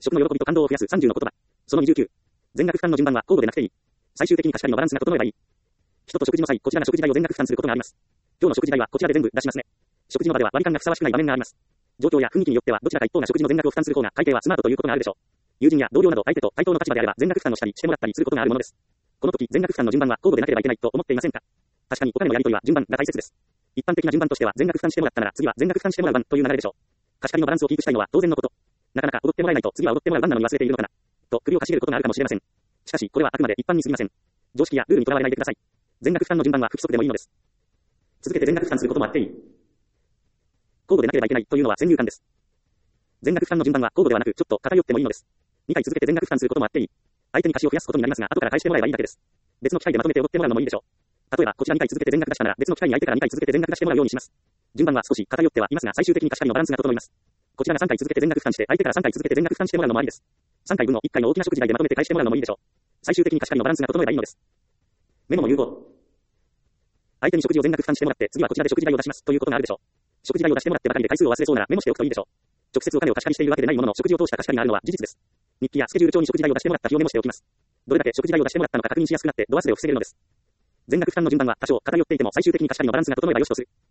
食の喜びと感動を増やす30の言葉。その29。全額負担の順番は交互でなくていい。最終的に貸し借りのバランスが整えばいい。人と食事の際、こちらが食事代を全額負担することがあります。今日の食事代はこちらで全部出しますね。食事の場では割り勘がふさわしくない場面があります。状況や雰囲気によってはどちらか一方が食事の全額を負担する方が会計はスマートということがあるでしょう。友人や同僚など相手と対等の立場であれば全額負担をしたりしてもらったりすることがあるものです。この時全額負担の順番は交互でなければいけないと思っていませんか？確かにお金のやり取りは順番が大切です。一般的な順番としては全額負担してもらったなら次は全額負担してもらう番という流れでしょう。貸し借りのバランスをキープしたいのは当然のこと。なかなか踊ってもらえないと次は踊ってもらう番なのに忘れているのかな。と首をかしげることがあるかもしれません。しかしこれはあくまで一般に過ぎません。常識やルールにとらわれないでください。全額負担の順番は不規則でもいいのです。続けて全額負担することもあっていい。交互でなければいけないというのは先入観です。全額負担の順番は交互ではなくちょっと偏ってもいいのです。2回続けて全額負担することもあっていい。相手に貸しを増やすことになりますが後から返してもらえばいいだけです。別の機会でまとめて踊ってもらうのもいいでしょう。例えばこちら2回続けて全額出したなら別の機会に相手から2回続けて全額出してもらうようにします。順番は少し偏ってはいますが最終的に貸し借りのバランスが整います。こちらが3回続けて全額負担して相手から3回続けて全額負担してもらうのもありです。3回分を1回の大きな食事代でまとめて返してもらうのもいいでしょう。最終的に貸し借りのバランスが整えばいいのです。メモも有効。相手に食事を全額負担してもらって次はこちらで食事代を出しますということがあるでしょう。食事代を出してもらってばかりで回数を忘れそうならメモしておくといいでしょう。直接お金を貸し借りしているわけでないものの食事を通した貸し借りがあるのは事実です。日記やスケジュール帳に食事代を出してもらった日をメモしておきます。どれだけ食事代を出してもらったのか確認しやすくなって度忘れを防げるのです。全額負担の順番は多少偏っていても最終的に貸し借りのバランスが整えばよしとする。